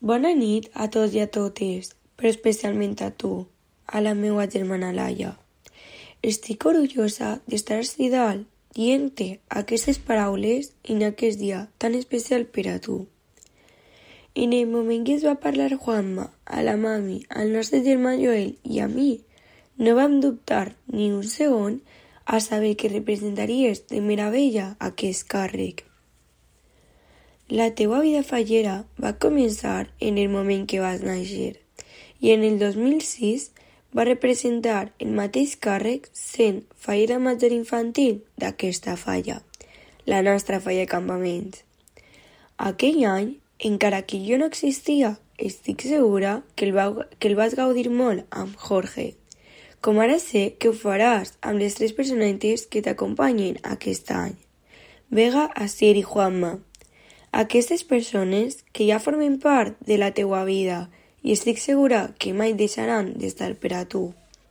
Bona nit a tots i a totes, però especialment a tu, a la meva germana Laia. Estic orgullosa d'estar ací dalt dient-te aquestes paraules en aquest dia tan especial per a tu. En el moment que es va parlar Juanma, a la mami, al nostre germà Joel i a mi, no vam dubtar ni un segon a saber que representaries de meravella aquest càrrec. La teua vida fallera va començar en el moment que vas néixer i en el 2006 va representar el mateix càrrec sent fallera major infantil d'aquesta falla, la nostra falla de campaments. Aquell any, encara que jo no existia, estic segura que el vas gaudir molt amb Jorge, com ara sé que ho faràs amb les 3 personetes que t'acompanyen aquest any, Vega, Asier i Juanma. Aquestes persones que ja formen part de la teua vida i estic segura que mai deixaran d'estar per a tu.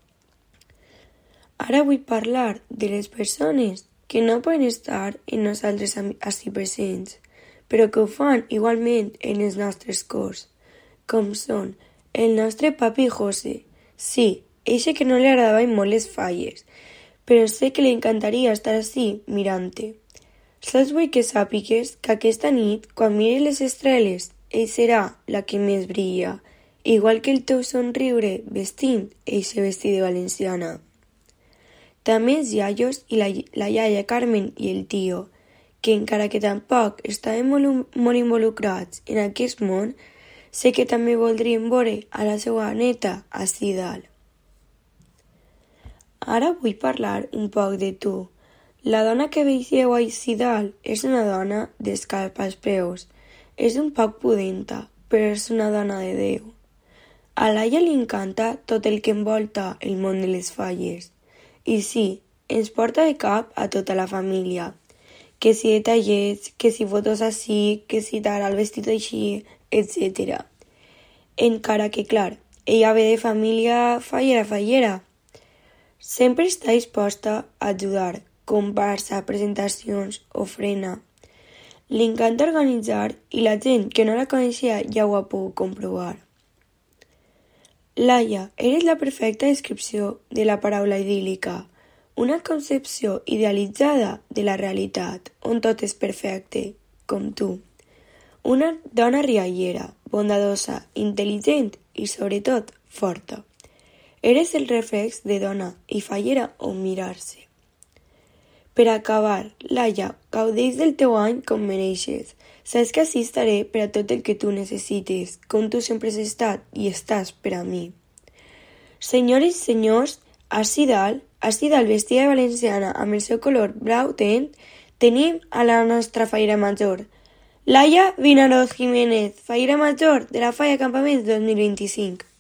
Ara vull parlar de les persones que no poden estar en nosaltres ací presents, però que ho fan igualment en els nostres cors, com són el nostre papi José. Sí, eixe que no li agradaven molt les falles, però sé que li encantaria estar ací mirant-te. Sols vull que sàpigues que aquesta nit, quan mires les estrelles, ell serà la que més brilla, igual que el teu somriure vestint eixe vestit de valenciana. També els iaios i la iaia Carmen i el tio, que encara que tampoc estaven molt involucrats en aquest món, sé que també voldrien veure a la seva neta ací dalt. Ara vull parlar un poc de tu. La dona que veieu ací dalt és una dona descalç als peus. És un poc pudenta, però és una dona de Déu. A Laia li encanta tot el que envolta el món de les falles. I sí, ens porta de cap a tota la família. Que si detallets, que si fotos així, que si t'agrada el vestit així, etc. Encara que, clar, ella ve de família fallera. Sempre està disposta a ajudar, comparsa, presentacions, ofrena. Li encanta organitzar i la gent que no la coneixia ja ho ha pogut comprovar. Laia, eres la perfecta descripció de la paraula idíl·lica, una concepció idealitzada de la realitat, on tot és perfecte, com tu. Una dona riallera, bondadosa, intel·ligent i, sobretot, forta. Eres el reflex de dona i fallera on mirar-se. Per acabar, Laia, gaudeix del teu any com mereixes. Saps que ací estaré per a tot el que tu necessites, com tu sempre has estat i estàs per a mi. Senyores i senyors, ací dalt vestida de valenciana amb el seu color blau tent, tenim a la nostra fallera major, Laia Vinaroz Jiménez, fallera major de la Falla Campaments 2025.